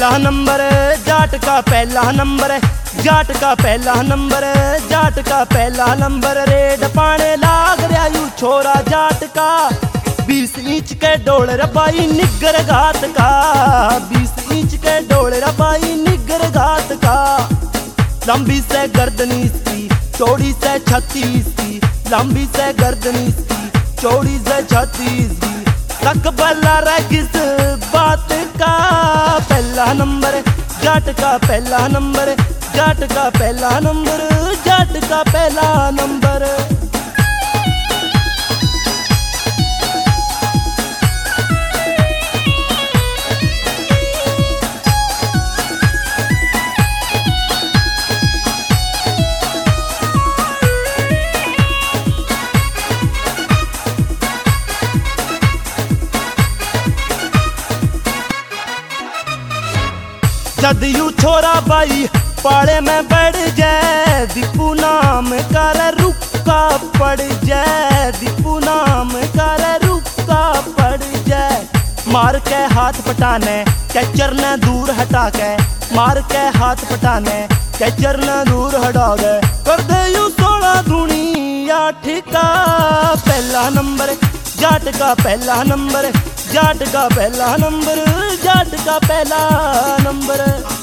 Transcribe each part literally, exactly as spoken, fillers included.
पहला नंबर, जाट का पहला नंबर, जाट का पहला नंबर, जाट का पहला नंबर। रेड पाने लाग रहा यू छोरा जाट का, बीस इंच के डोल रबाई निगर घात का, बीस इंच के डोल रबाई निगर घात का। लंबी से गर्दनी इसकी, चौड़ी से छत्तीस की, लंबी से गर्दनी इसकी, चौड़ी से छत्तीस की। तक बल्ला रहा किस बात का, पहला नंबर, जाट का पहला नंबर, जाट का पहला नंबर, जाट का पहला नंबर। जद यू छोरा बाई पाले में बढ़ जाए, दीपू नाम कर रुका पड़ जाए, दीपू नाम कर रुका पड़ जाए। मार के हाथ पटाने कैचर ने दूर हटा के, मार के हाथ पटाने कैचर ने दूर हटा के। कर दे यू सोलह दूनी आठ का पहला नंबर, जाट का पहला नंबर, जाट का पहला नंबर, जाट का पहला नंबर।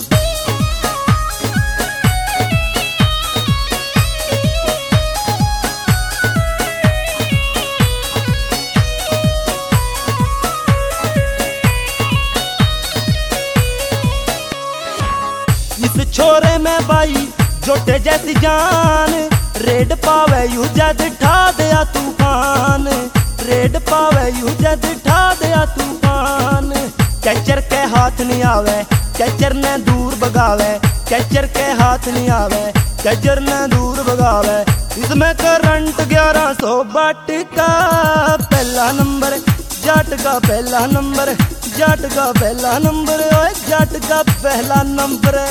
इस छोरे में बाई जोटे जैसी जान, रेड पावे यू जद ठा दिया तूफान, रेड पावे यू जद ठा दिया तूफान। कैचर के हाथ नहीं आवे, कैचर ने दूर भगावे, कैचर के हाथ नहीं आवे, कैचर ने दूर भगावे। इसमें करंट ग्यारह सौ वाट का पहला नंबर, जाट का पहला नंबर, जाट का पहला नंबर, ओए जाट का पहला नंबर।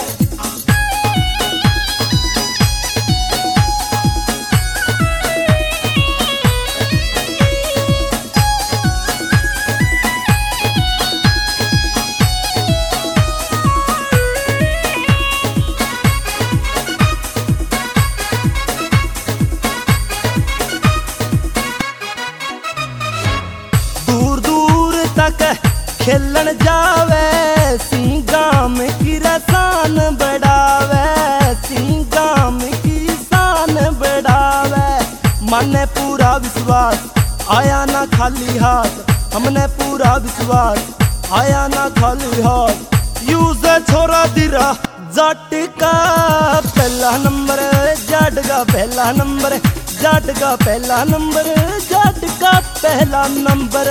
खेलन जावे सिंगाम की रसान बढ़ावे, सिंगाम की शान बढ़ावे। मन पूरा विश्वास आया ना खाली हाथ, हमने पूरा विश्वास आया ना खाली हाथ। यूज छोरा दिरा जाट का पहला नंबर, जाट का पहला नंबर, जाट का पहला नंबर, जाट का पहला नंबर।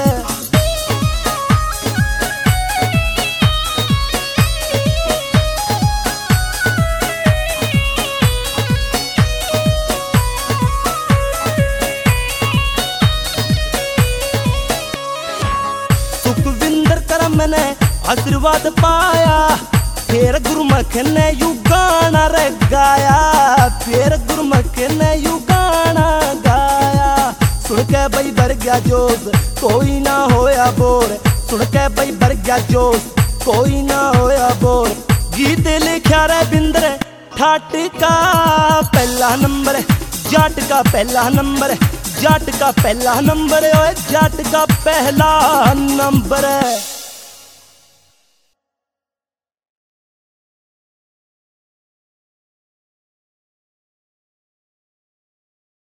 मैंने आशीर्वाद पाया, फिर गुरमुख ने यू गाना रे गाया, फिर गुरमुख ने यू गाना गाया। सुन के बई भर गया जोश, कोई ना होया बोर, सुन के बई भर गया जोश, कोई ना होया बोर। गीत लिखा रे बिंदर ठाट का पहला नंबर, जाट का पहला नंबर, जाट का पहला नंबर, ओए जाट का पहला नंबर।